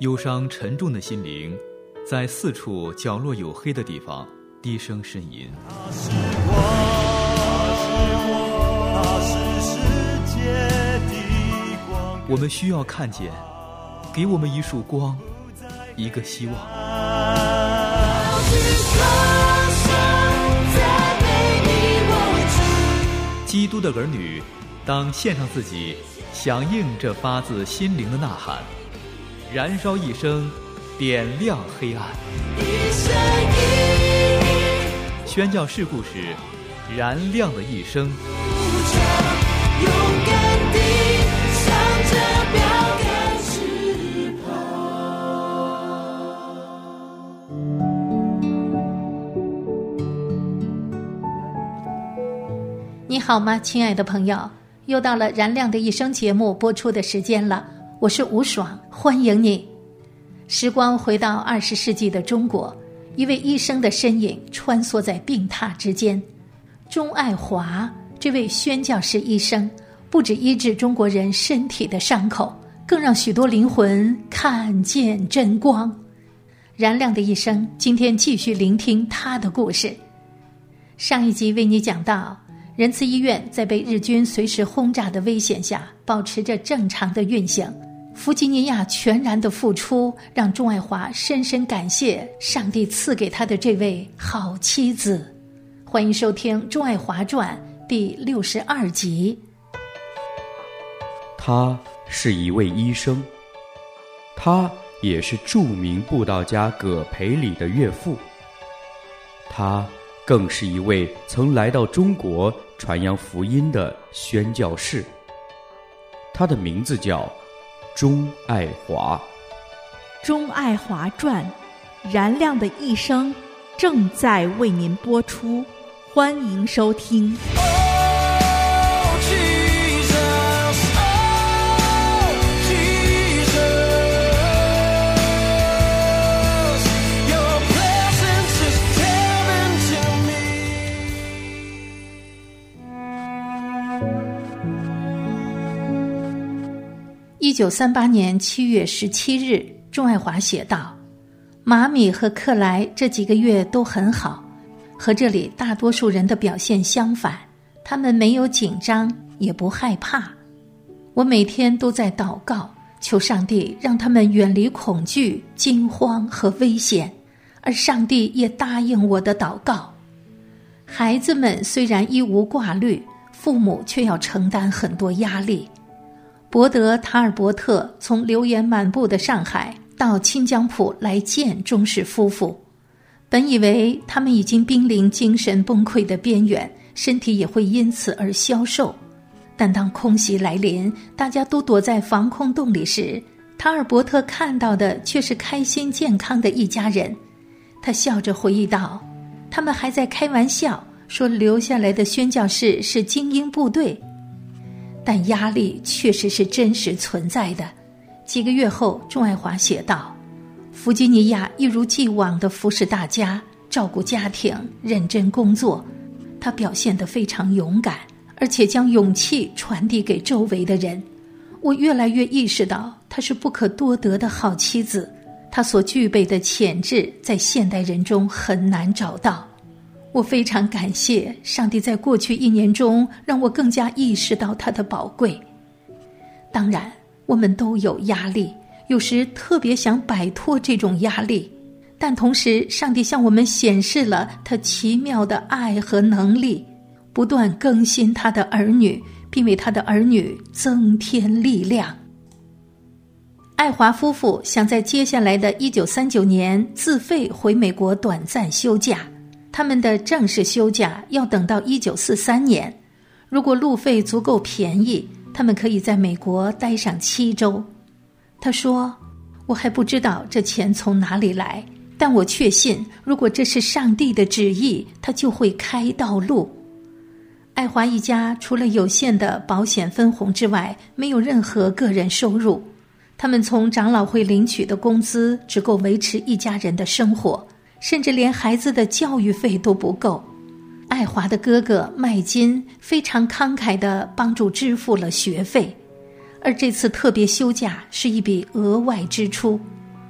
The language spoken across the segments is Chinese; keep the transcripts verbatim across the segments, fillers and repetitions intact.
忧伤沉重的心灵在四处角落有黑的地方低声呻吟。 他是我，他是世界的光。 我们需要看见，给我们一束光，一个希望。基督的儿女当献上自己，响应这发自心灵的呐喊，燃烧一生，点亮黑暗。宣教士故事，燃亮的一生。 勇敢地向着标杆直跑。 你好吗，亲爱的朋友？又到了燃亮的一生节目播出的时间了，我是吴爽，欢迎你。时光回到二十世纪的中国，一位医生的身影穿梭在病榻之间。钟爱华这位宣教士医生，不止医治中国人身体的伤口，更让许多灵魂看见真光。燃亮的一生，今天继续聆听他的故事。上一集为你讲到，仁慈医院在被日军随时轰炸的危险下，保持着正常的运行。弗吉尼亚全然的付出，让钟爱华深深感谢上帝赐给他的这位好妻子。欢迎收听《钟爱华传》第六十二集。 他是一位医生，他也是著名布道家葛培里的岳父，他更是一位曾来到中国传扬福音的宣教士。他的名字叫钟爱华。 钟爱华传，燃亮的一生正在为您播出，欢迎收听。 一九三八年七月十七日，钟爱华写道：马米和克莱这几个月都很好，和这里大多数人的表现相反，他们没有紧张，也不害怕。我每天都在祷告，求上帝让他们远离恐惧、惊慌和危险，而上帝也答应我的祷告。孩子们虽然一无挂虑，父母却要承担很多压力。伯德·塔尔伯特从流言满布的上海到清江浦来见钟氏夫妇，本以为他们已经濒临精神崩溃的边缘，身体也会因此而消瘦。但当空袭来临，大家都躲在防空洞里时，塔尔伯特看到的却是开心健康的一家人。他笑着回忆道，他们还在开玩笑说留下来的宣教士是精英部队，但压力确实是真实存在的。几个月后，钟爱华写道，弗吉尼亚一如既往地服侍大家，照顾家庭，认真工作。他表现得非常勇敢，而且将勇气传递给周围的人。我越来越意识到，她是不可多得的好妻子，她所具备的潜质在现代人中很难找到。我非常感谢上帝在过去一年中让我更加意识到它的宝贵。当然，我们都有压力，有时特别想摆脱这种压力，但同时上帝向我们显示了他奇妙的爱和能力，不断更新他的儿女，并为他的儿女增添力量。爱华夫妇想在接下来的一九三九年自费回美国短暂休假，他们的正式休假要等到一九四三年。如果路费足够便宜，他们可以在美国待上七周。他说，我还不知道这钱从哪里来，但我确信如果这是上帝的旨意，他就会开道路。爱华一家除了有限的保险分红之外，没有任何个人收入，他们从长老会领取的工资只够维持一家人的生活，甚至连孩子的教育费都不够。爱华的哥哥麦金非常慷慨地帮助支付了学费，而这次特别休假是一笔额外支出。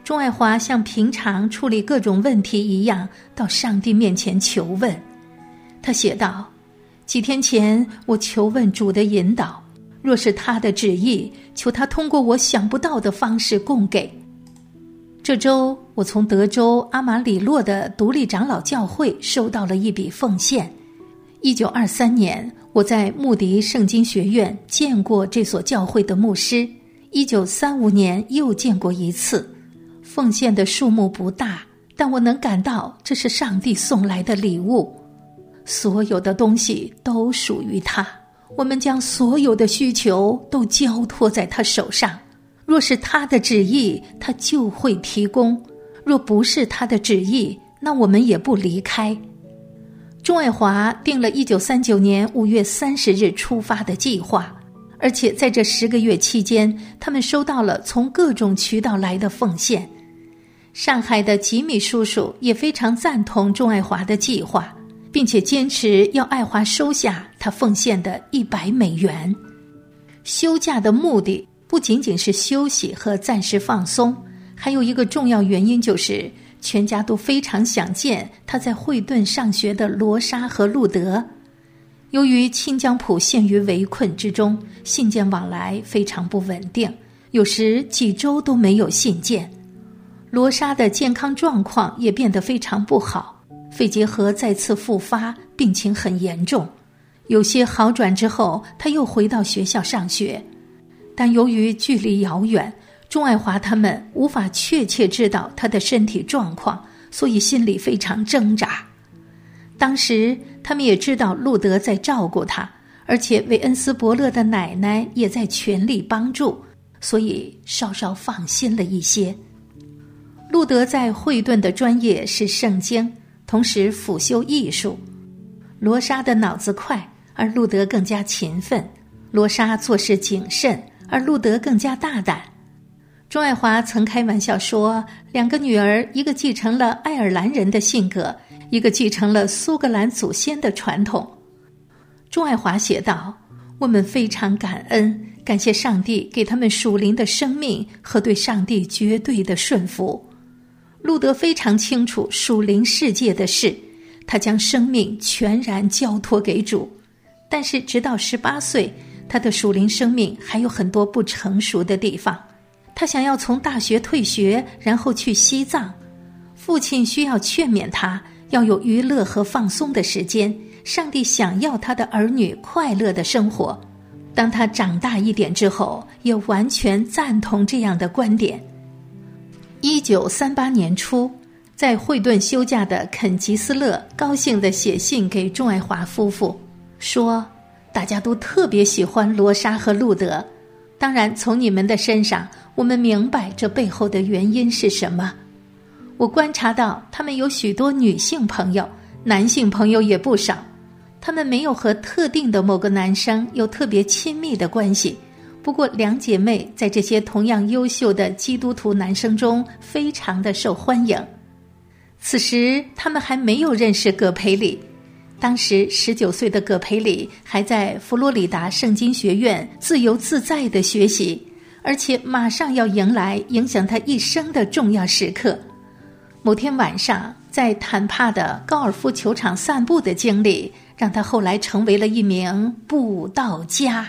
钟爱华像平常处理各种问题一样，到上帝面前求问。他写道：几天前我求问主的引导，若是他的旨意，求他通过我想不到的方式供给。这周我从德州阿马里洛的独立长老教会收到了一笔奉献。一九二三年，我在穆迪圣经学院见过这所教会的牧师，一九三五年又见过一次。奉献的数目不大，但我能感到这是上帝送来的礼物。所有的东西都属于他，我们将所有的需求都交托在他手上。若是他的旨意，他就会提供；若不是他的旨意，那我们也不离开。钟爱华定了一九三九年五月三十日出发的计划，而且在这十个月期间，他们收到了从各种渠道来的奉献。上海的吉米叔叔也非常赞同钟爱华的计划，并且坚持要爱华收下他奉献的一百美元。休假的目的不仅仅是休息和暂时放松，还有一个重要原因，就是全家都非常想见他在惠顿上学的罗莎和路德。由于清江浦陷于围困之中，信件往来非常不稳定，有时几周都没有信件。罗莎的健康状况也变得非常不好，肺结核再次复发，病情很严重。有些好转之后，他又回到学校上学，但由于距离遥远，钟爱华他们无法确切知道他的身体状况，所以心里非常挣扎。当时他们也知道路德在照顾他，而且韦恩斯伯勒的奶奶也在全力帮助，所以稍稍放心了一些。路德在惠顿的专业是圣经，同时辅修艺术。罗莎的脑子快，而路德更加勤奋。罗莎做事谨慎，而路德更加大胆。钟爱华曾开玩笑说，两个女儿，一个继承了爱尔兰人的性格，一个继承了苏格兰祖先的传统。钟爱华写道：我们非常感恩，感谢上帝给他们属灵的生命和对上帝绝对的顺服。路德非常清楚属灵世界的事，他将生命全然交托给主。但是直到十八岁，他的属灵生命还有很多不成熟的地方。他想要从大学退学，然后去西藏。父亲需要劝勉他要有娱乐和放松的时间，上帝想要他的儿女快乐的生活。当他长大一点之后，也完全赞同这样的观点。一九三八年初，在惠顿休假的肯吉斯勒高兴地写信给钟爱华夫妇，说大家都特别喜欢罗莎和路德，当然从你们的身上我们明白这背后的原因是什么。我观察到他们有许多女性朋友，男性朋友也不少，他们没有和特定的某个男生有特别亲密的关系，不过两姐妹在这些同样优秀的基督徒男生中非常的受欢迎。此时他们还没有认识葛培理，当时十九岁的葛培理还在佛罗里达圣经学院自由自在地学习，而且马上要迎来影响他一生的重要时刻。某天晚上在坦帕的高尔夫球场散步的经历，让他后来成为了一名布道家。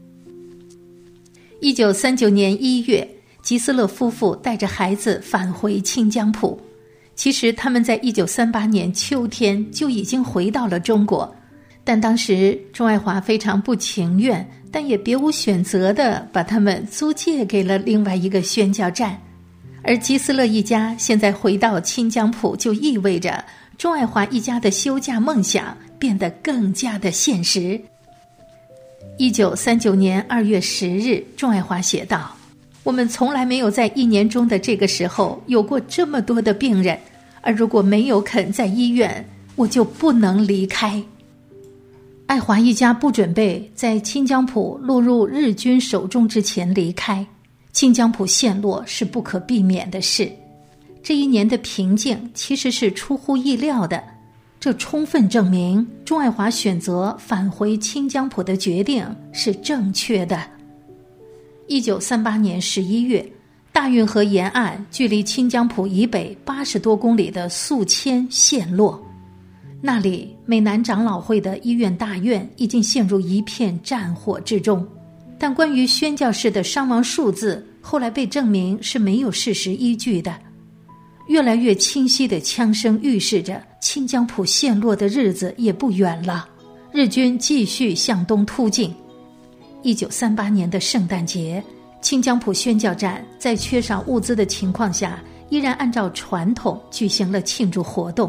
一九三九年一月，吉斯勒夫妇带着孩子返回清江浦。其实他们在一九三八年秋天就已经回到了中国，但当时钟爱华非常不情愿，但也别无选择地把他们租借给了另外一个宣教站。而吉斯勒一家现在回到清江浦，就意味着钟爱华一家的休假梦想变得更加的现实。一九三九年二月十日，钟爱华写道：我们从来没有在一年中的这个时候有过这么多的病人，而如果没有肯在医院，我就不能离开。爱华一家不准备在清江浦落入日军手中之前离开，清江浦陷落是不可避免的事。这一年的平静其实是出乎意料的，这充分证明钟爱华选择返回清江浦的决定是正确的。一九三八年十一月，大大运河沿岸距离清江浦以北八十多公里的宿迁陷落，那里美南长老会的医院大院已经陷入一片战火之中，但关于宣教士的伤亡数字后来被证明是没有事实依据的。越来越清晰的枪声预示着清江浦陷落的日子也不远了。日军继续向东突进。一九三八年的圣诞节，清江浦宣教站在缺少物资的情况下，依然按照传统举行了庆祝活动。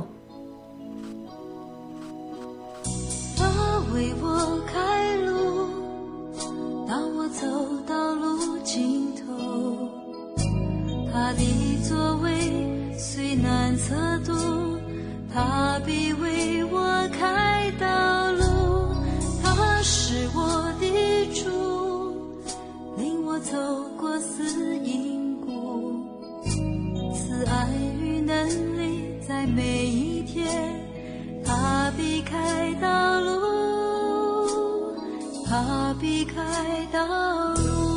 他为我开路，当我走到路尽头，他的座位虽难测度，他必为我开道路。他是我的主，领我走过死荫谷，慈爱与能力在每一天，他必开道路，他必开道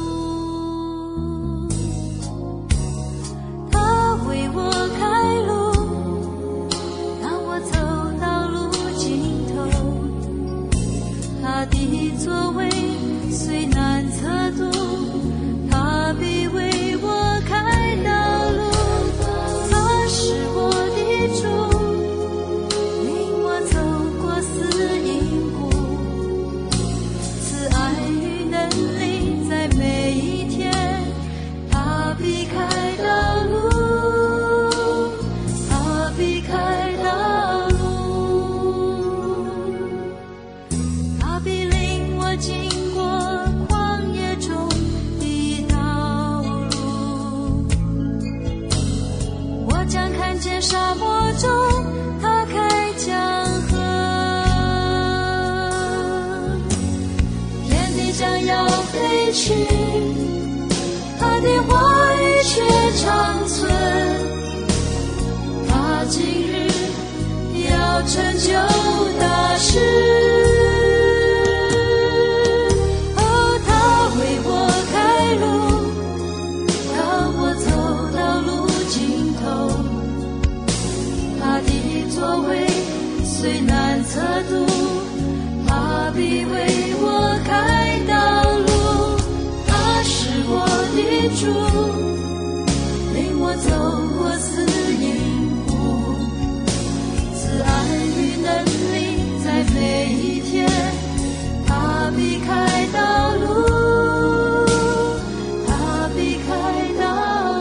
路，他为我开路，当我走到路尽头，他的座位虽难测度，他必为我开道路，他是我的主，领我走过死荫谷，慈爱与能力在每一天，他必开道路，他必开道路，他必领我经过旷野中的道路，我将看见沙漠中他开江河，天地将要废去，他的话语却长存，他今日要成就大事。哦，他为我开路，当我走到路尽头，他的座位虽难测度，他必为我开道路，他是我的主，领我走过死荫谷，慈爱与能力在每一天，他必开道路，他必开道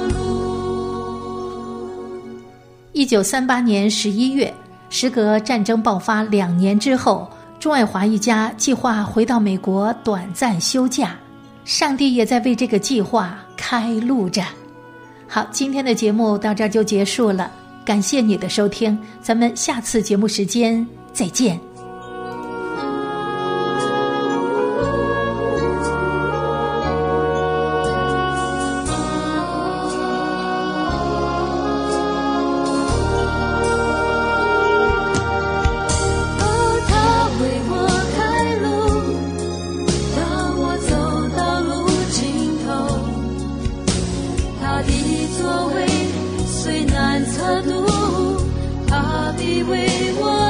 路。 一九三八年十一月，时隔战争爆发两年之后，钟爱华一家计划回到美国短暂休假，上帝也在为这个计划开路着。好，今天的节目到这儿就结束了，感谢你的收听，咱们下次节目时间再见。 座位虽难测度，他必为我